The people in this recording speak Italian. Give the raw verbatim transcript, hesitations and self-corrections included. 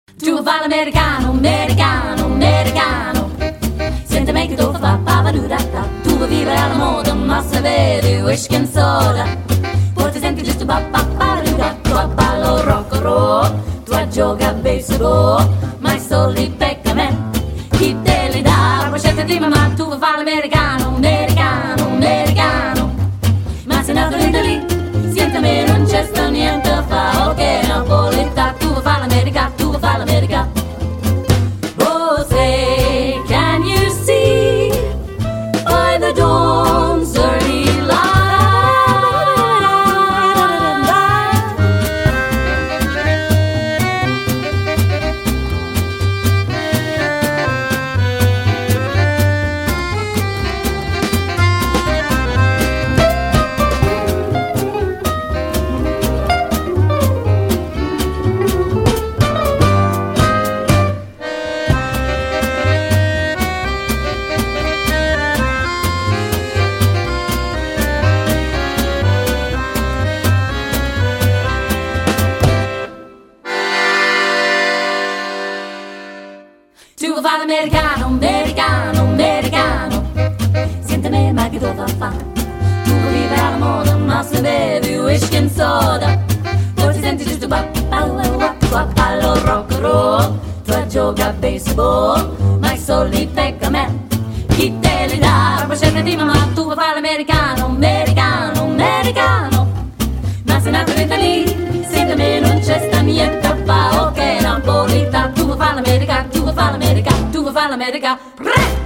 Tu fa l'americano, americano, americano. Senti me che tu fa papaduda. Tu vuoi vivere alla moda, ma se vedi whisky and soda. Poi ti senti giusto papaduda. Tu a ballo rock and roll, tu a gioca a baseball, ma i soldi pecca me. Chi te li dà? Poi scelta di mamma, tu vuoi fare l'americano, americano, americano. Ma se nato in Italia, senti me non c'è sta niente a fa. Ok, napolità, tu vuoi fare l'America, tu vuoi fare l'America. Oh, say, can you see by the dawn's early light? Tu vuoi fare l'americano, americano, americano. Senti me, ma che tu fa fa? Tu vuoi vivere alla moda, ma se bevi whisky and soda. Poi ti senti giusto ballo, ballo rock and roll. Tu a gioca a baseball, ma i soldi pecca me. Chi te li dà? Poi scelta di mamma, tu vuoi fare l'americano, americano, americano. Ma se nato in Italia, senti me non c'è sta niente a fa. Ok, napolità, tu vuoi fare l'America, tu vuoi fare l'America, tu vuoi fare l'America.